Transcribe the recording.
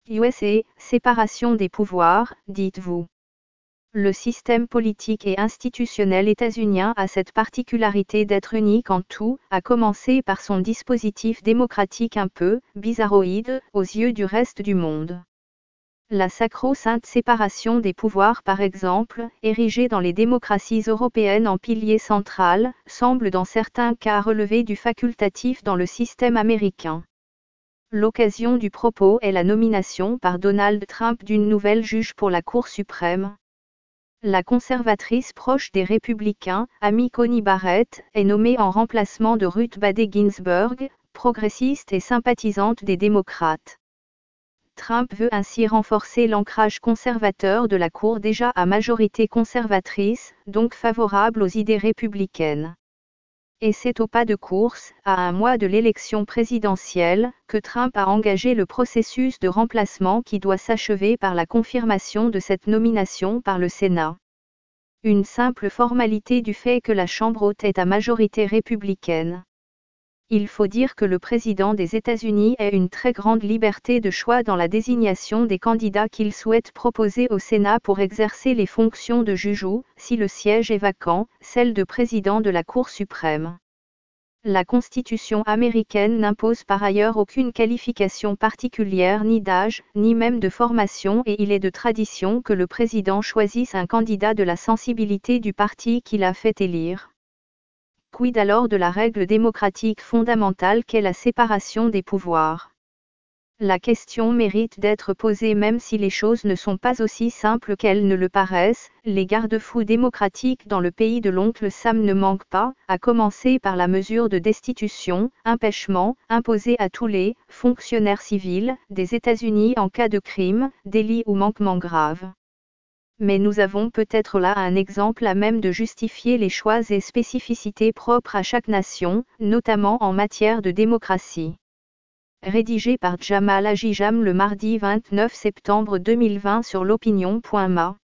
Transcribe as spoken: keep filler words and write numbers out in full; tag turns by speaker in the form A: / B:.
A: U S A, séparation des pouvoirs, dites-vous. Le système politique et institutionnel états-unien a cette particularité d'être unique en tout, à commencer par son dispositif démocratique un peu bizarroïde aux yeux du reste du monde. La sacro-sainte séparation des pouvoirs par exemple, érigée dans les démocraties européennes en pilier central, semble dans certains cas relever du facultatif dans le système américain. L'occasion du propos est la nomination par Donald Trump d'une nouvelle juge pour la Cour suprême. La conservatrice proche des républicains, Amy Coney Barrett, est nommée en remplacement de Ruth Bader Ginsburg, progressiste et sympathisante des démocrates. Trump veut ainsi renforcer l'ancrage conservateur de la Cour déjà à majorité conservatrice, donc favorable aux idées républicaines. Et c'est au pas de course, à un mois de l'élection présidentielle, que Trump a engagé le processus de remplacement qui doit s'achever par la confirmation de cette nomination par le Sénat. Une simple formalité du fait que la Chambre haute est à majorité républicaine. Il faut dire que le président des États-Unis a une très grande liberté de choix dans la désignation des candidats qu'il souhaite proposer au Sénat pour exercer les fonctions de juge ou, si le siège est vacant, celle de président de la Cour suprême. La Constitution américaine n'impose par ailleurs aucune qualification particulière ni d'âge, ni même de formation et il est de tradition que le président choisisse un candidat de la sensibilité du parti qui l'a fait élire. Quid alors de la règle démocratique fondamentale qu'est la séparation des pouvoirs? La question mérite d'être posée même si les choses ne sont pas aussi simples qu'elles ne le paraissent, les garde-fous démocratiques dans le pays de l'oncle Sam ne manquent pas, à commencer par la mesure de destitution, empêchement, imposée à tous les fonctionnaires civils des États-Unis en cas de crime, délit ou manquement grave. Mais nous avons peut-être là un exemple à même de justifier les choix et spécificités propres à chaque nation, notamment en matière de démocratie. Rédigé par Jamal Ajijam le mardi vingt-neuf septembre deux mille vingt sur l'opinion point m a.